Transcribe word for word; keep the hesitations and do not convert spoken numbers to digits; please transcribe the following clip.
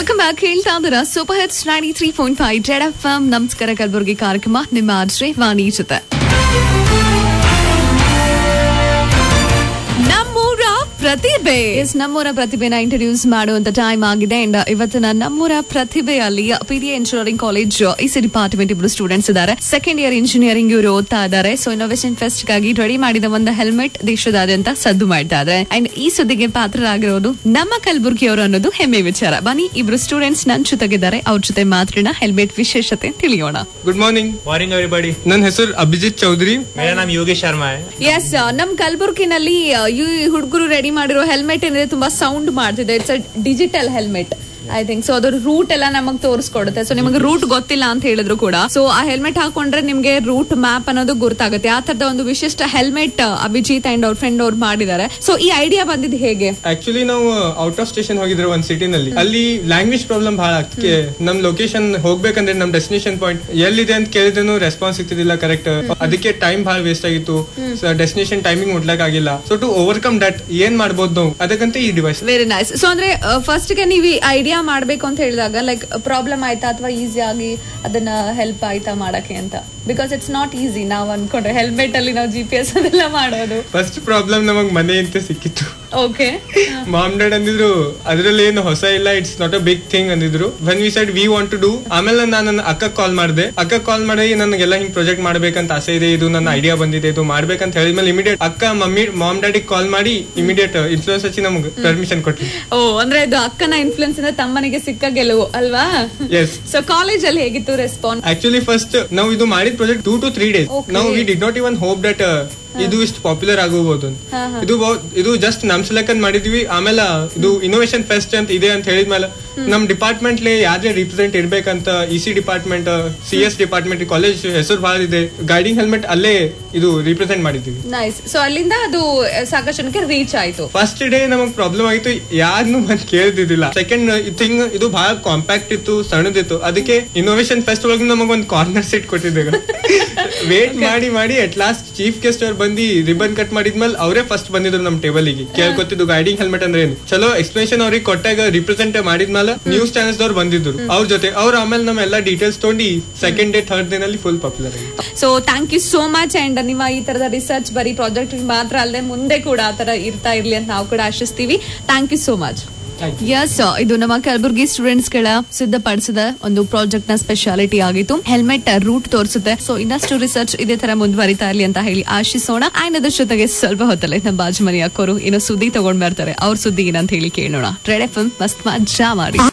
Welcome back. ಹೇಳ್ತಾ ಇದ್ದೀರಾ super hits ninety three point five red F M. ನಮಸ್ಕಾರ ಕಲಬುರಗಿ ಕಾರ್ಯಕ್ರಮ ನಿಮ್ಮ ಆರ್ಜೆ ವಾಣಿ ಜೊತೆ. ನಮ್ಮೂರ ಪ್ರತಿಭೆ ಎಸ್ ನಮ್ಮೂರ ಪ್ರತಿಭೆನ ಇಂಟ್ರೊಡ್ಯೂಸ್ ಮಾಡುವಂತ ಟೈಮ್ ಆಗಿದೆ. ಅಂಡ್ ಇವತ್ತಿನ ನಮ್ಮೂರ ಪ್ರತಿಭೆಯಲ್ಲಿ PDA engineering college EC department ಇಬ್ರು ಸ್ಟೂಡೆಂಟ್ಸ್ ಇದ್ದಾರೆ. ಸೆಕೆಂಡ್ ಇಯರ್ ಇಂಜಿನಿಯರಿಂಗ್ ಇವರು ಓದ್ತಾ ಇದ್ದಾರೆ. ಸೊ ಇನ್ನೋವೇಷನ್ ಫೆಸ್ಟ್ ಗಾಗಿ ರೆಡಿ ಮಾಡಿದ ಒಂದು ಹೆಲ್ಮೆಟ್ ದೇಶದಾದ್ಯಂತ ಸದ್ದು ಮಾಡ್ತಾ ಇದ್ದಾರೆ. ಅಂಡ್ ಈ ಸುದ್ದಿಗೆ ಪಾತ್ರರಾಗಿರೋದು ನಮ್ಮ ಕಲಬುರಗಿಯವರು ಅನ್ನೋದು ಹೆಮ್ಮೆ ವಿಚಾರ. ಬನ್ನಿ ಇಬ್ರು ಸ್ಟೂಡೆಂಟ್ಸ್ ನನ್ ಜೊತೆಗಿದ್ದಾರೆ, ಅವ್ರ ಜೊತೆ ಮಾತ್ರನ ಹೆಲ್ಮೆಟ್ ವಿಶೇಷತೆ ತಿಳಿಯೋಣ. Good morning. Morning everybody. ನನ್ನ ಹೆಸರು ಅಭಿಜಿತ್ ಚೌಧರಿ. ಮೇರಾ ನಾಮ್ ಯೋಗೇಶ್ ಶರ್ಮಾ. ಎಸ್ ನಮ್ ಕಲಬುರಗಿನಲ್ಲಿ ಈ ಹುಡುಗರು ರೆಡಿ ಮಾಡಿರೋ ಹೆಲ್ಮೆಟ್ ಏನಿದೆ ತುಂಬಾ ಸೌಂಡ್ ಮಾಡ್ತಿದೆ. It's a digital helmet I think. So ಅದ್ರ ರೂಟ್ ಎಲ್ಲ ನಮಗ್ ತೋರಿಸ್ಕೊಡುತ್ತೆ. ಸೊ ನಿಮಗೆ ರೂಟ್ ಗೊತ್ತಿಲ್ಲ ಅಂತ ಹೇಳಿದ್ರು ಕೂಡ ಸೊ ಆ ಹೆಲ್ಮೆಟ್ ಹಾಕೊಂಡ್ರೆ ನಿಮ್ಗೆ ರೂಟ್ ಮ್ಯಾಪ್ ಅನ್ನೋದು ಗೊತ್ತಾಗುತ್ತೆ. ಆ ತರದ ಒಂದು ವಿಶಿಷ್ಟ ಹೆಲ್ಮೆಟ್ ಅಭಿಜಿತ್ ಅಂಡ್ ಅವ್ರ ಫ್ರೆಂಡ್ ಅವ್ರು ಮಾಡಿದ್ದಾರೆ. ಸೊ ಈ ಐಡಿಯಾ ಬಂದಿದ್ದು ಹೇಗೆ? ಆಕ್ಚುಲಿ ನಾವು ಔಟ್ ಆಫ್ ಸ್ಟೇಷನ್ ಹೋಗಿದ್ರೆ ಒಂದ್ ಸಿಟಿನಲ್ಲಿ, ಅಲ್ಲಿ ಲ್ಯಾಂಗ್ವೇಜ್ ಪ್ರಾಬ್ಲಮ್ ಬಹಳ ಆಗ್ತದೆ. ನಮ್ ಲೊಕೇಶನ್ ಹೋಗ್ಬೇಕಂದ್ರೆ ನಮ್ ಡೆಸ್ಟಿನೇಷನ್ ಪಾಯಿಂಟ್ ಎಲ್ಲಿದೆ ಅಂತ ಕೇಳಿದ್ರು ರೆಸ್ಪಾನ್ಸ್ ಸಿಗ್ತಿದಿಲ್ಲ ಕರೆಕ್ಟ್. ಅದಕ್ಕೆ ಟೈಮ್ ಬಹಳ ವೇಸ್ಟ್ ಆಗಿತ್ತು. ಡೆಸ್ಟಿನೇಷನ್ ಟೈಮಿಂಗ್ ಮುಟ್ಲಕ್ ಆಗಿಲ್ಲ. ಸೊ ಟು ಓವರ್ಕಮ್ ದಟ್ ಏನ್ ಮಾಡ್ಬೋದು ನಾವು, ಅದಕ್ಕಂತ ಈ ಡಿವೈಸ್. Very nice. ಸೊ ಅಂದ್ರೆ ಫಸ್ಟ್ ಗೆ ನೀವು ಐಡಿಯಾ ಮಾಡ್ಬೇಕು ಅಂತ ಹೇಳಿದಾಗ ಲೈಕ್ ಪ್ರಾಬ್ಲಮ್ ಆಯ್ತಾ ಅಥವಾ ಈಸಿ ಆಗಿ ಅದನ್ನ ಹೆಲ್ಪ್ ಆಯ್ತಾ ಮಾಡಕ್ಕೆ ಅಂತ? Because it's not easy. ನಾವ್ ಅನ್ಕೊಂಡ್ರೆ ಹೆಲ್ಮೆಟ್ ಅಲ್ಲಿ ನಾವು ಜಿ ಪಿ ಎಸ್ ಅದೆಲ್ಲ ಮಾಡೋದು. ಫಸ್ಟ್ ಪ್ರಾಬ್ಲಮ್ ನಮಗ್ ಮನೆ ಅಂತ ಸಿಕ್ಕಿತ್ತು. ಓಕೆ. ಮಾಮ್ ಡ್ಯಾಡ್ ಅಂದಿದ್ರು ಅದ್ರಲ್ಲಿ ಏನು ಹೊಸ ಇಲ್ಲ, it's not a big thing ಅಂದಿದ್ರು. When we side we want to do. ಆಮೇಲೆ ನಾನು ನನ್ನ ಅಕ್ಕ ಕಾಲ್ ಮಾಡಿದೆ. ಅಕ್ಕ ಕಾಲ್ ಮಾಡಿ ನನಗೆಲ್ಲ ಹಿಂಗ್ ಪ್ರಾಜೆಕ್ಟ್ ಮಾಡ್ಬೇಕಂತ ಆಸೆ ಇದೆ, ಇದು ನನ್ನ ಐಡಿಯಾ ಬಂದಿದೆ, ಇದು ಮಾಡ್ಬೇಕಂತ ಹೇಳಿದ್ಮೇಲೆ ಇಮಿಡಿಯೇಟ್ ಅಕ್ಕ ಮಮ್ಮಿ ಮಾಮ್ ಡ್ಯಾಡಿಗೆ ಕಾಲ್ ಮಾಡಿ ಇಮಿಡಿಯೇಟ್ ಇನ್ಫ್ಲೂಯೆನ್ಸ್ ಹಚ್ಚಿ ನಮ್ಗೆ ಪರ್ಮಿಷನ್ ಕೊಟ್ರು. ಓ ಅಂದ್ರೆ ಇದು ಅಕ್ಕನ ಇನ್ಫ್ಲೂಯೆನ್ಸ್ ಇಂದ ತಮ್ಮನಿಗೆ ಸಿಕ್ಕ ಗೆಲುವು ಅಲ್ವಾ? ಎಸ್. ಸೊ ಕಾಲೇಜ್ ಅಲ್ಲಿ ಹೇಗಿತ್ತು ರೆಸ್ಪಾನ್ಸ್? ಆಕ್ಚುಲಿ ಫಸ್ಟ್ ನಾವು ಇದು ಮಾಡಿದ project two to three days. ನಾವು we did not even hope that ಇದು ಇಷ್ಟು ಪಾಪ್ಯುಲರ್ ಆಗೋಬಹುದು. ಇದು ಇದು ಜಸ್ಟ್ ನಮ್ ಸೆಲೆಕ್ಟ್ ಮಾಡಿದ್ವಿ. ಆಮೇಲೆ ಇದು ಇನ್ನೋವೇಷನ್ ಫೆಸ್ಟ್ ಅಂತ ಇದೆ ಅಂತ ಹೇಳಿದ್ಮೇಲೆ ನಮ್ ಡಿಪಾರ್ಟ್ಮೆಂಟ್ ಯಾರೇ ರಿಪ್ರೆಸೆಂಟ್ ಇರ್ಬೇಕಂತ EC department, C S department, college ಹೆಸರು ಬಹಳ ಇದೆ. ಗೈಡಿಂಗ್ ಹೆಲ್ಮೆಟ್ ಅಲ್ಲೇ ಇದು ರಿಪ್ರೆಸೆಂಟ್ ಮಾಡಿದ್ವಿ. ನೈಸ್. ಸೊ ಅಲ್ಲಿಂದ ಅದು ಸಾಕಷ್ಟು ಜನಕ್ಕೆ ರೀಚ್ ಆಯ್ತು. ಫಸ್ಟ್ ಡೇ ನಮಗ್ ಪ್ರಾಬ್ಲಮ್ ಆಗಿತ್ತು, ಯಾರನ್ನು ಬಂದ್ ಕೇಳ್ತಿದ್ದಿಲ್ಲ. ಸೆಕೆಂಡ್ ಥಿಂಗ್ ಇದು ಬಹಳ ಕಾಂಪ್ಯಾಕ್ಟ್ ಇತ್ತು, ಸಣ್ಣದಿತ್ತು. ಅದಕ್ಕೆ ಇನ್ನೋವೇಷನ್ ಫೆಸ್ಟ್ ಒಳಗೆ ನಮಗ್ ಒಂದು ಕಾರ್ನರ್ ಸೀಟ್ ಕೊಟ್ಟಿದ್ದೆ. ವೇಟ್ ಮಾಡಿ ಮಾಡಿ ಅಟ್ ಲಾಸ್ಟ್ ಚೀಫ್ ಗೆಸ್ಟ್ ಅವ್ರು ಬಂದು ರಿಬನ್ ಕಟ್ ಮಾಡಿದ್ಮೇಲೆ ಅವರೇ ಫಸ್ಟ್ ಬಂದಿದ್ರು ನಮ್ ಟೇಬಲ್ ಗೆ. ಕೇಳ್ಕೊತಿದ್ದು ಗೈಡಿಂಗ್ ಹೆಲ್ಮೆಟ್ ಅಂದ್ರೆ ಏನು, ಚಲೋ ಎಕ್ಸ್ಪ್ಲೇಷನ್ ಅವ್ರಿಗೆ ಕೊಟ್ಟಾಗ ರಿಪ್ರೆಸೆಂಟ್ ಮಾಡಿದ್ಮೇಲೆ ನ್ಯೂಸ್ ಚಾನೆಲ್ಸ್ ದವ್ರು ಬಂದಿದ್ರು ಅವ್ರ ಜೊತೆ. ಅವ್ರು ಆಮೇಲೆ ನಮ್ಮ ಎಲ್ಲಾ ಡೀಟೇಲ್ಸ್ ತಗೊಂಡು ಸೆಕೆಂಡ್ ಡೇ ಥರ್ಡ್ ಡೇ ನಲ್ಲಿ ಫುಲ್ ಪಾಪ್ಯುಲರ್ ಆಗಿದೆ. So thank you so much. And ನಿಮ್ಮ ಈ ತರದ ರಿಸರ್ಚ್ ಬರೀ ಪ್ರಾಜೆಕ್ಟ್ ಮಾತ್ರ ಅಲ್ಲದೆ ಮುಂದೆ ಕೂಡ ಆ ತರ ಇರ್ತಾ ಇರ್ಲಿ ಅಂತ ನಾವು ಕೂಡ ಆಶಿಸ್ತೀವಿ. Thank you so much. Yes, ಇದು ನಮ್ಮ ಕಲಬುರಗಿ ಸ್ಟೂಡೆಂಟ್ಸ್ ಗಳ ಸಿದ್ಧಪಡಿಸಿದ ಒಂದು ಪ್ರಾಜೆಕ್ಟ್ ನ ಸ್ಪೆಷಾಲಿಟಿ ಆಗಿತ್ತು. ಹೆಲ್ಮೆಟ್ ರೂಟ್ ತೋರಿಸುತ್ತೆ. ಸೊ ಇನ್ನಷ್ಟು ರಿಸರ್ಚ್ ಇದೇ ತರ ಮುಂದುವರಿತಾ ಇರ್ಲಿ ಅಂತ ಹೇಳಿ ಆಶಿಸೋಣ. ಅಂಡ್ ಅದ್ರ ಜೊತೆಗೆ ಸ್ವಲ್ಪ ಹೊತ್ತಲ್ಲೇ ನಮ್ಮ ಬಾಜು ಮನಿ ಅಕ್ಕೋರು ಏನೋ ಸುದ್ದಿ ತಗೊಂಡ್ ಬರ್ತಾರೆ. ಅವ್ರ ಸುದ್ದಿ ಏನಂತ ಹೇಳಿ ಕೇಳೋಣ. ರೆಡ್ ಎಫ್ ಎಂ ಮಸ್ತ್ ಮಜಾ ಮಾಡಿ.